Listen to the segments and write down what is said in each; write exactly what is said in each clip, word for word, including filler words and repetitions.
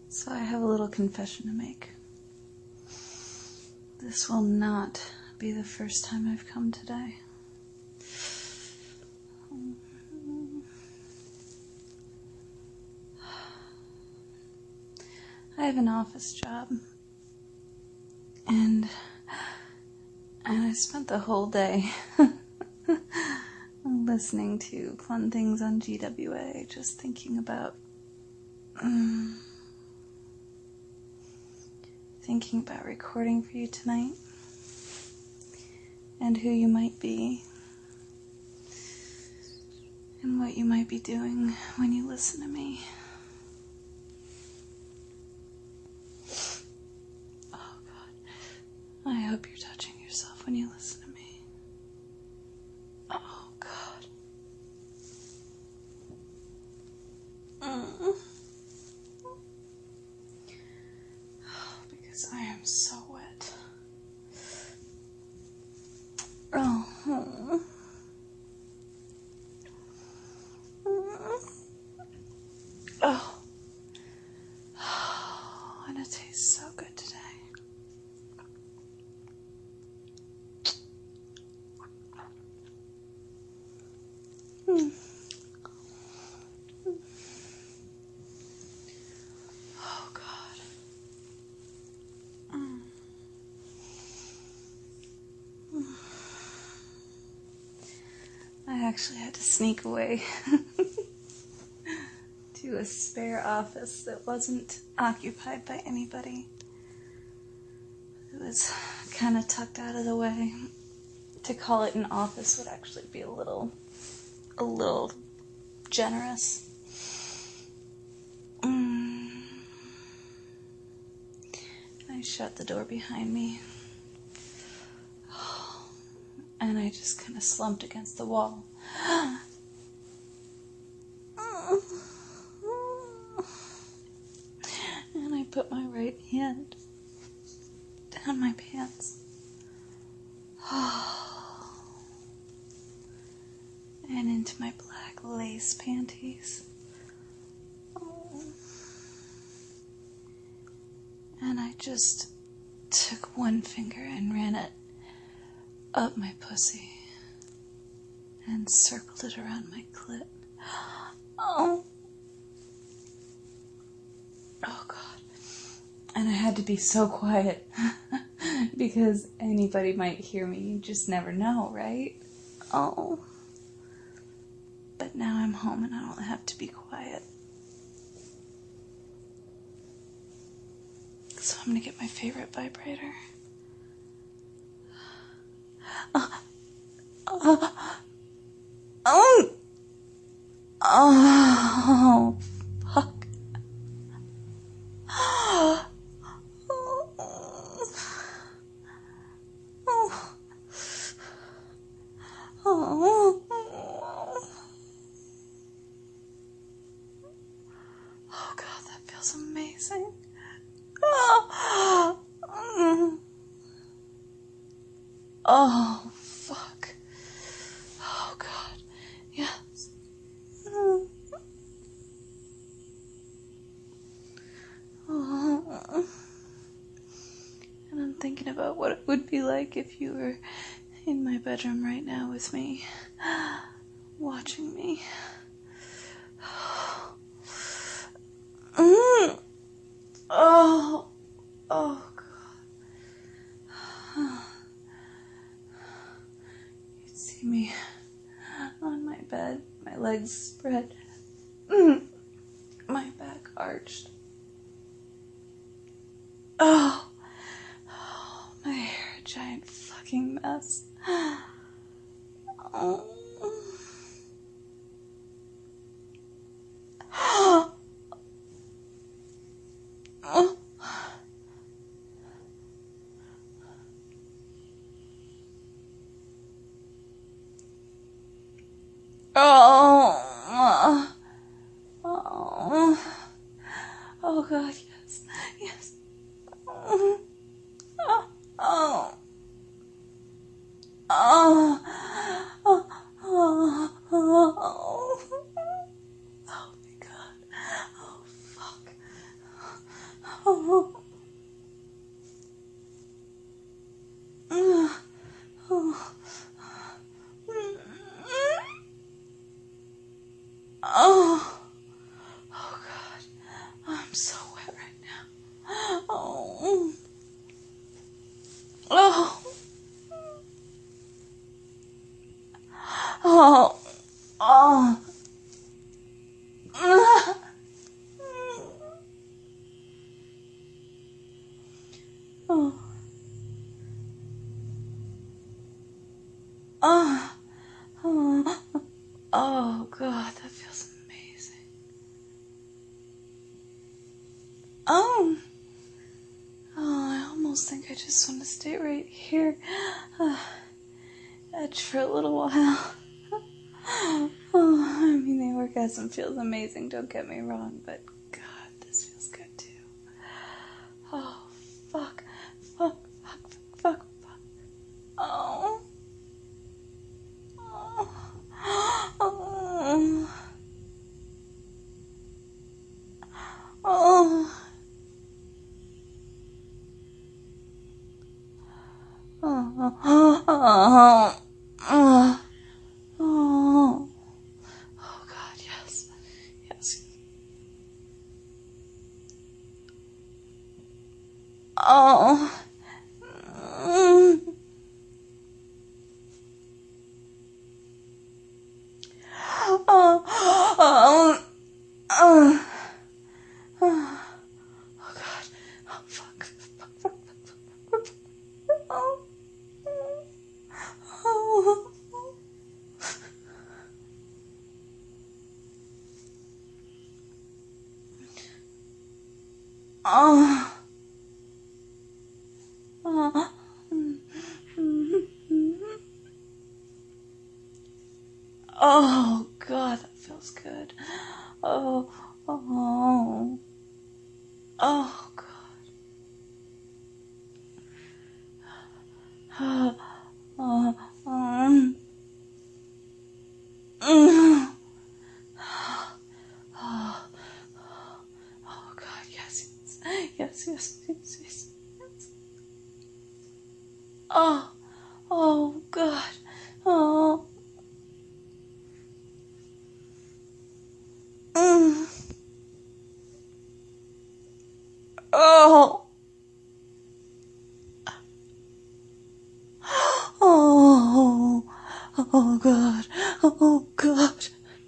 So I have a little confession to make. This will not be the first time I've come today. I have an office job, and and I spent the whole day listening to fun things on G W A, just thinking about um, thinking about recording for you tonight, and who you might be, and what you might be doing when you listen to me. I hope you're touching yourself when you listen to me. Oh, God. Mm. Because I am so wet. Oh. Oh. Oh. And it tastes so good today. Mm. Oh, God. Mm. Mm. I actually had to sneak away to a spare office that wasn't occupied by anybody. It was kind of tucked out of the way. To call it an office would actually be a little, a little generous. Mm. I shut the door behind me, and I just kind of slumped against the wall. And I put my right hand down my pants. And into my black lace panties. Oh. And I just took one finger and ran it up my pussy and circled it around my clit. Oh. Oh, God. And I had to be so quiet because anybody might hear me. You just never know, right? Oh. But now I'm home and I don't have to be quiet. So I'm gonna get my favorite vibrator. Oh. Oh. Oh. Oh. Fuck. Oh. Oh. Oh. Oh, God, that feels amazing. Oh. Oh, fuck. Oh, God. Yes. Oh. And I'm thinking about what it would be like if you were in my bedroom right now with me, watching me. Mm. Oh, oh, God. You'd see me on my bed, my legs spread, mm. my back arched. Oh. Oh, my hair a giant fucking mess. Oh. Oh. Oh. Oh. Oh, God, yes. Yes. Oh. Oh. Oh. Oh. Oh. Oh. Oh. Oh, my God. Oh, fuck. Oh. Oh. Oh. Oh. Oh God. I'm so wet right now. Oh. Oh. Oh. Oh. Oh. Oh. Oh. Oh God, that feels amazing. Oh. Oh, I almost think I just want to stay right here. Uh, edge for a little while. Oh, I mean, the orgasm feels amazing, don't get me wrong, but God, this feels good too. Oh, fuck, fuck, fuck, fuck, fuck, fuck. Oh. Oh. Oh. Oh. Oh. Oh. Oh. Oh. Oh God, yes. Yes. Oh. Mm. Oh. Oh. Oh. Oh. Oh God. Oh fuck. Fuck, fuck, fuck, fuck, fuck. Oh. Oh. Oh. Oh. Oh God, that feels good. Oh. Oh. Oh God. Oh. Oh. Um. Mm. Oh. Oh God, yes, yes, yes, yes, yes, yes. Oh. Oh God. Oh. Mm. Oh. Oh. Oh God. Oh God.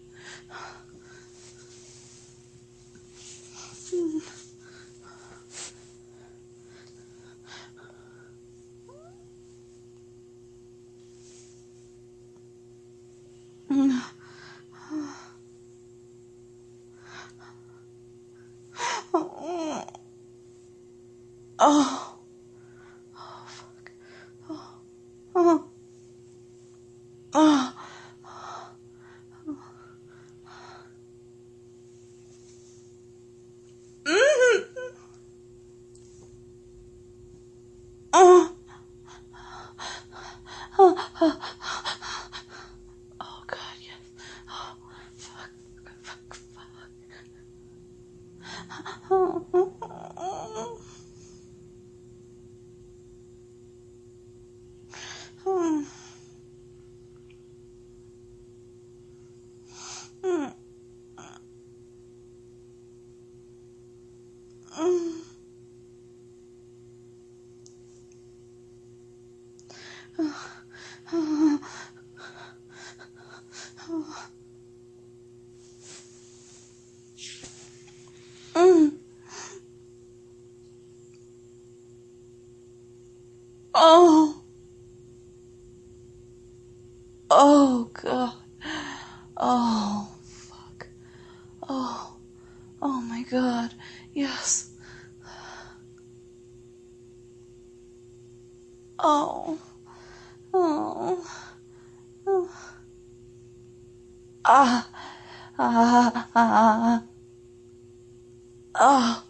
Mm. Oh. Oh. Oh fuck. Oh. Oh. Oh. Mm. Oh. Oh. Oh. Oh God, yes. Oh, fuck, fuck, fuck. Oh. Oh. Oh. Mm. Mm. Oh. Oh. Oh. Mm. Oh. Oh God. Oh fuck. Oh. Oh my God. Yes. Oh. Oh. Oh. Ah. Ah. Ah. Ah.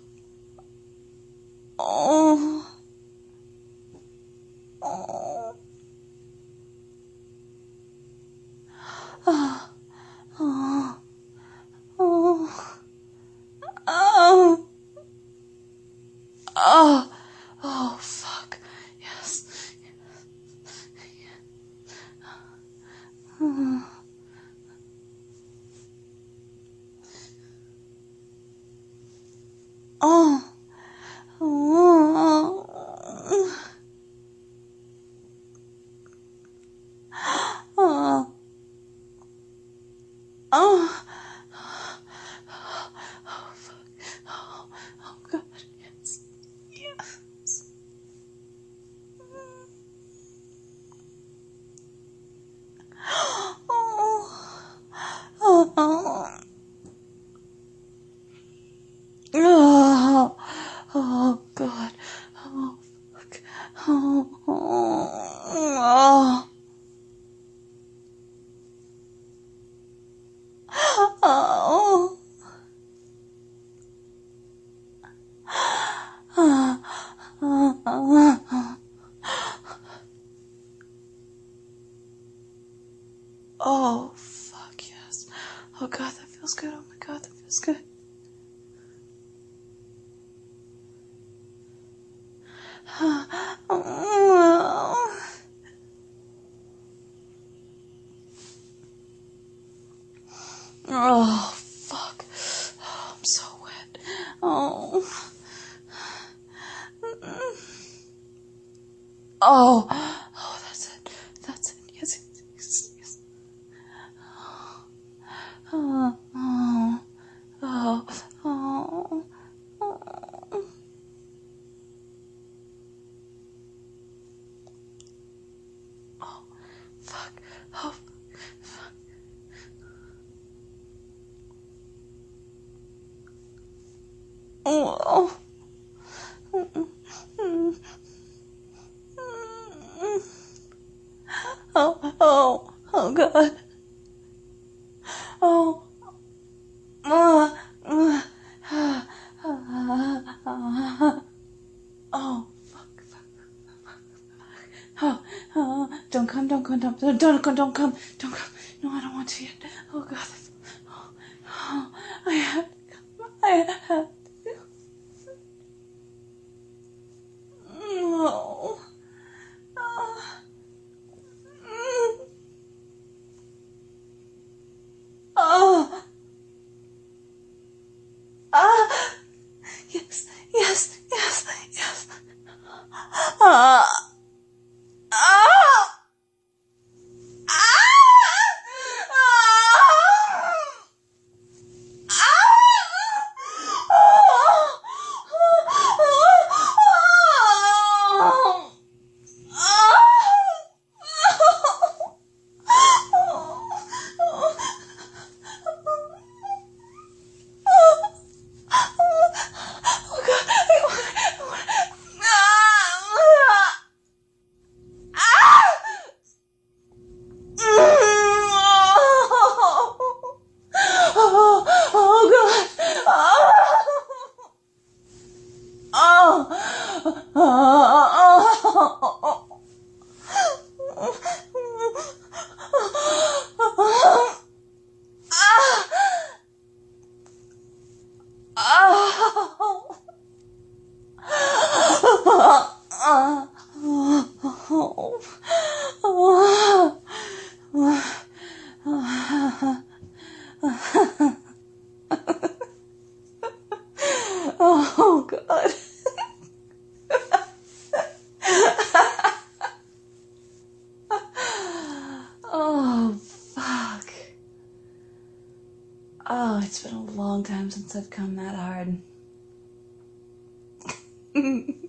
Oh. Oh. Oh. Oh. Oh. Oh. Oh. Oh, fuck. Oh, oh, God. Yes. Yes. Oh. Oh. Oh. Oh, God. Oh, fuck. Oh. Oh. Oh. Oh, fuck yes. Oh, God, that feels good. Oh, my God, that feels good. Oh, fuck. Oh, I'm so wet. Oh. Oh. Oh, that's it. That's it. Yes, yes, yes. Oh. Oh. Oh. Oh. Oh. Oh. Fuck. Oh. Fuck. Oh. Oh, oh, oh, God. Oh. Uh, uh, uh, uh, oh, fuck, fuck. Oh, oh, don't come, don't come, don't, don't, don't come, don't come, don't come. No, I don't want to yet. Oh, God. Oh, oh, I have to come. I have to. No. Oh. Mm. Oh. Ah. Yes, yes, yes, yes. Ah. Ah. Oh, oh, God. Oh. Oh. Oh, God. Oh, fuck. Oh, it's been a long time since I've come that hard.